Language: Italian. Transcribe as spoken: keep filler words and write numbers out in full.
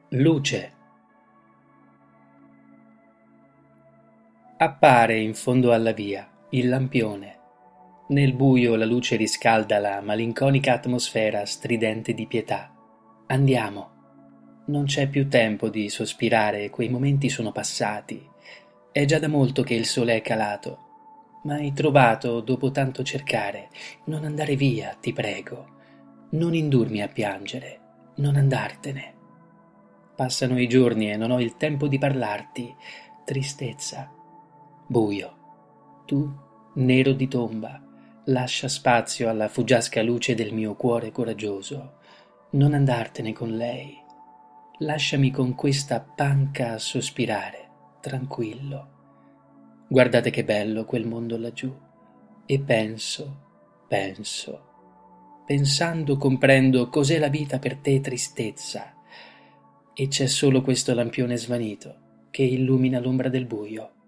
Luce. Appare in fondo alla via il lampione. Nel buio la luce riscalda la malinconica atmosfera stridente di pietà. Andiamo. Non c'è più tempo di sospirare, quei momenti sono passati. È già da molto che il sole è calato. Ma hai trovato, dopo tanto cercare, non andare via, ti prego. Non indurmi a piangere, non andartene. Passano i giorni e non ho il tempo di parlarti. Tristezza. Buio. Tu, nero di tomba, lascia spazio alla fuggiasca luce del mio cuore coraggioso. Non andartene con lei. Lasciami con questa panca a sospirare, tranquillo. Guardate che bello quel mondo laggiù. E penso, penso. Pensando comprendo cos'è la vita per te tristezza. E c'è solo questo lampione svanito che illumina l'ombra del buio.